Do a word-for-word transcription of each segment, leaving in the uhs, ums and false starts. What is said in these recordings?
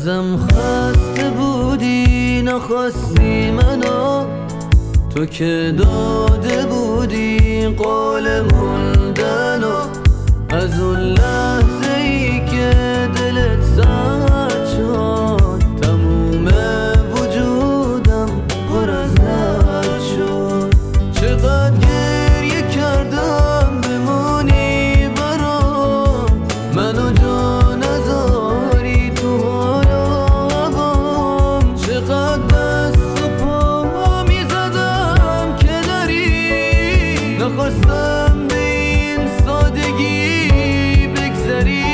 ازم خسته بودی نخواستی منو، تو که داده بودی قول موندنو. از اون لحظه ای که دلت سرد شد تموم وجودم پر از درد شد. چقدر گریه کردم بمونی برام، منو جا نذاری تو حال هوام. چقدر دست و پا میزدم که داری، نخواستم به این سادگی بگذری.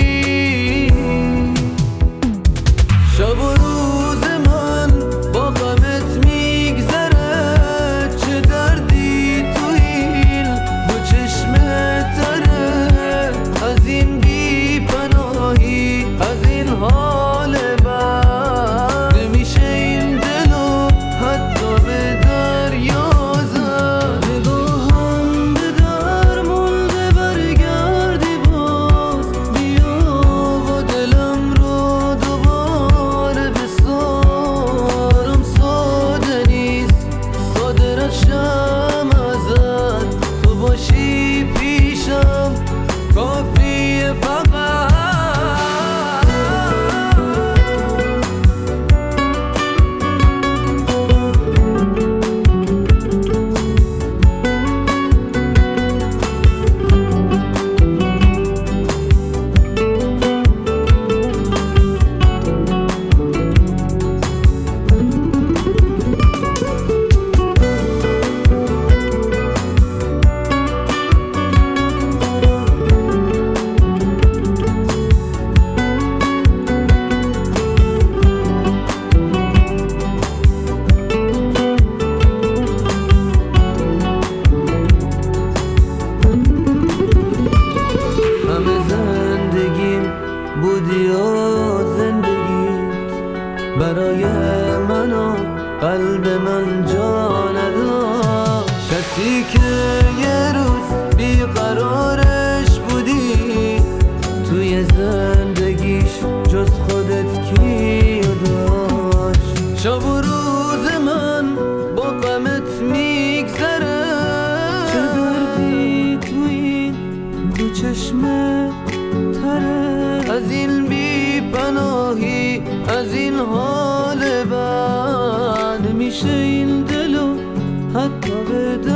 شب و روز من با غمت میگذره، چه دردی تو این دو چشمت تره. از این بی پناهی، از این حال بد، نمیشه این دلو حتی به دریا زد. نگاهم به در مونده برگردی باز، بیا و دلم رو دوباره بسارم. ساده نیست ساده رشم ازت، تو باشی پیشم کافیه فقط. بودی و زندگیت برای من و قلب من جا نداشت. کسی که یه روز بیقرارش بودی توی زندگیش جز خودت کی داشت. شب و روز من با غمت میگذره، چه دردی توی دو چشمت تره. از این بی پناهی، از این حال بد، نمیشه این دلو حتی به